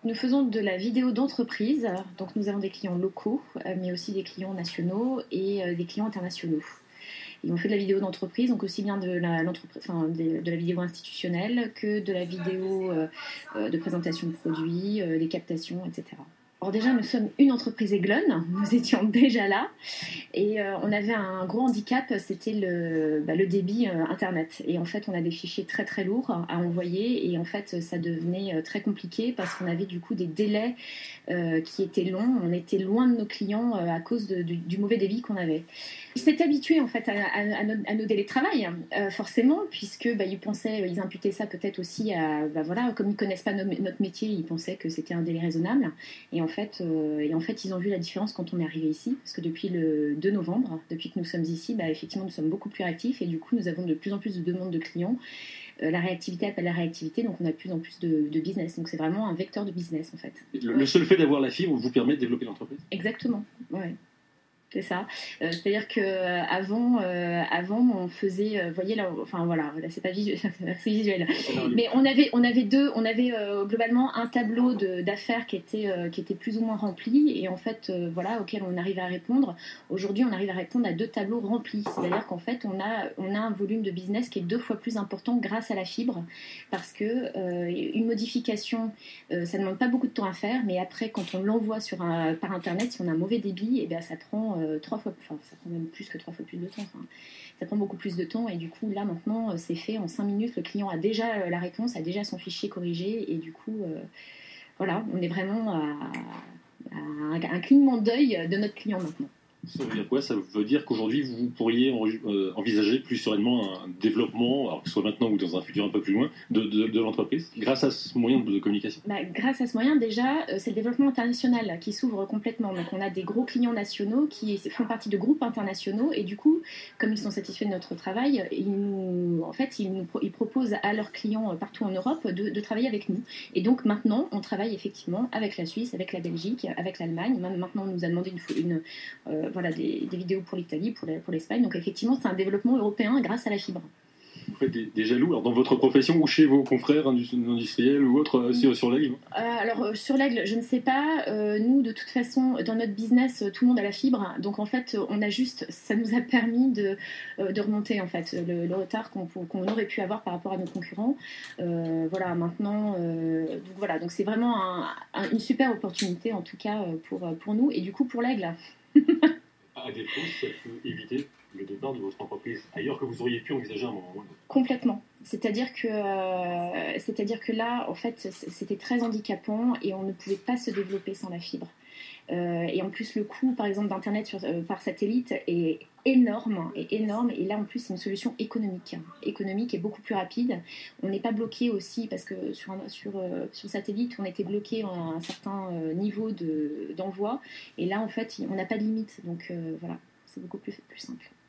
Nous faisons de la vidéo d'entreprise, donc nous avons des clients locaux, mais aussi des clients nationaux et des clients internationaux. Et on fait de la vidéo d'entreprise, donc aussi bien de la vidéo institutionnelle que de la vidéo de présentation de produits, des captations, etc. Alors déjà, nous sommes une entreprise Aiglun, nous étions déjà là, et on avait un gros handicap, c'était le débit Internet. Et en fait, on a des fichiers très très lourds à envoyer, et en fait, ça devenait très compliqué parce qu'on avait du coup des délais qui étaient longs. On était loin de nos clients à cause du mauvais débit qu'on avait. Ils s'étaient habitués en fait à nos délais de travail, forcément, puisque ils imputaient ça peut-être aussi à, comme ils connaissent pas notre métier, ils pensaient que c'était un délai raisonnable. Et en fait, ils ont vu la différence quand on est arrivé ici, parce que depuis le 2 novembre, depuis que nous sommes ici, effectivement, nous sommes beaucoup plus réactifs et du coup, nous avons de plus en plus de demandes de clients. La réactivité appelle la réactivité, donc on a de plus en plus de business. Donc c'est vraiment un vecteur de business en fait. Le seul fait d'avoir la fibre vous permet de développer l'entreprise. Exactement, ouais. C'est ça. C'est-à-dire qu'avant, on faisait, vous voyez là, là c'est pas visuel, c'est visuel. Mais on avait globalement un tableau d'affaires qui était plus ou moins rempli et en fait, auquel on arrivait à répondre. Aujourd'hui, on arrive à répondre à 2 tableaux remplis. C'est-à-dire qu'en fait, on a un volume de business qui est 2 fois plus important grâce à la fibre, parce que une modification, ça ne demande pas beaucoup de temps à faire, mais après, quand on l'envoie par Internet, si on a un mauvais débit, ça prend 3 fois, ça prend même plus que 3 fois plus de temps. Ça prend beaucoup plus de temps et du coup, là maintenant, c'est fait en 5 minutes. Le client a déjà la réponse, a déjà son fichier corrigé et du coup, on est vraiment à un clignement d'œil de notre client maintenant. Ça veut dire quoi? Ça veut dire qu'aujourd'hui, vous pourriez envisager plus sereinement un développement, alors que ce soit maintenant ou dans un futur un peu plus loin, de l'entreprise, grâce à ce moyen de communication? Grâce à ce moyen, déjà, c'est le développement international qui s'ouvre complètement. Donc, on a des gros clients nationaux qui font partie de groupes internationaux et du coup, comme ils sont satisfaits de notre travail, ils proposent à leurs clients partout en Europe de travailler avec nous. Et donc, maintenant, on travaille effectivement avec la Suisse, avec la Belgique, avec l'Allemagne. Maintenant, on nous a demandé des vidéos pour l'Italie, pour l'Espagne. Donc effectivement, c'est un développement européen grâce à la fibre. Vous faites des jaloux alors, dans votre profession ou chez vos confrères industriels ou autres sur l'Aigle? Sur l'Aigle, je ne sais pas. Nous, de toute façon, dans notre business, tout le monde a la fibre. Donc en fait, ça nous a permis de remonter en fait le retard qu'on aurait pu avoir par rapport à nos concurrents. Maintenant, donc c'est vraiment une super opportunité en tout cas pour nous et du coup pour l'Aigle. À défaut, ça peut éviter le départ de votre entreprise ailleurs que vous auriez pu envisager à un moment ou un autre. Complètement. C'est-à-dire que là, en fait, c'était très handicapant et on ne pouvait pas se développer sans la fibre. Et en plus, le coût, par exemple, d'Internet par satellite est énorme. Et là, en plus, c'est une solution économique et beaucoup plus rapide. On n'est pas bloqué aussi, parce que sur satellite, on était bloqué à un certain niveau d'envoi. Et là, en fait, on n'a pas de limite. Donc, c'est beaucoup plus simple.